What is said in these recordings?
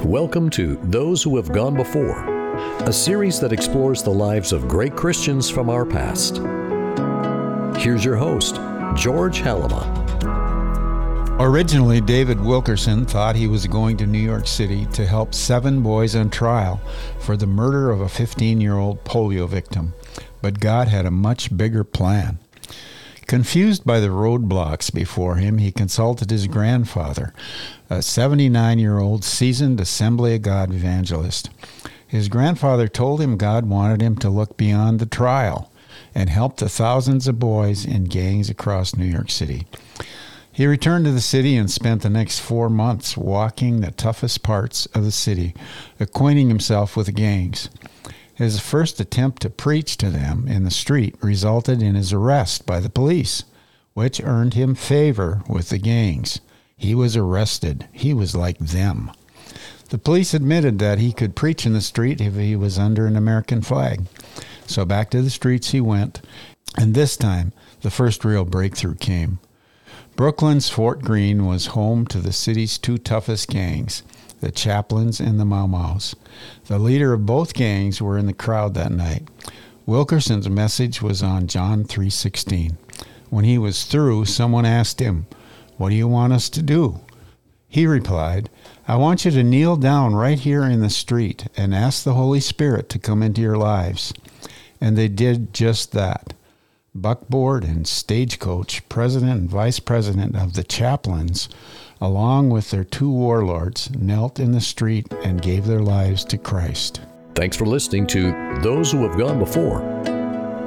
Welcome to Those Who Have Gone Before, a series that explores the lives of great Christians from our past. Here's your host, George Halama. Originally, David Wilkerson thought he was going to New York City to help 7 boys on trial for the murder of a 15-year-old polio victim, but God had a much bigger plan. Confused by the roadblocks before him, he consulted his grandfather, a 79-year-old seasoned Assembly of God evangelist. His grandfather told him God wanted him to look beyond the trial and help the thousands of boys in gangs across New York City. He returned to the city and spent the next 4 months walking the toughest parts of the city, acquainting himself with the gangs. His first attempt to preach to them in the street resulted in his arrest by the police, which earned him favor with the gangs. He was arrested. He was like them. The police admitted that he could preach in the street if he was under an American flag. So back to the streets he went, and this time the first real breakthrough came. Brooklyn's Fort Greene was home to the city's 2 toughest gangs, the Chaplains and the Mau Maus. The leader of both gangs were in the crowd that night. Wilkerson's message was on John 3:16. When he was through, someone asked him, "What do you want us to do?" He replied, "I want you to kneel down right here in the street and ask the Holy Spirit to come into your lives." And they did just that. Buckboard and Stagecoach, president and vice president of the Chaplains, along with their 2 warlords, knelt in the street and gave their lives to Christ. Thanks for listening to Those Who Have Gone Before.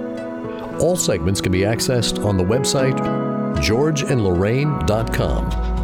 All segments can be accessed on the website georgeandlorraine.com.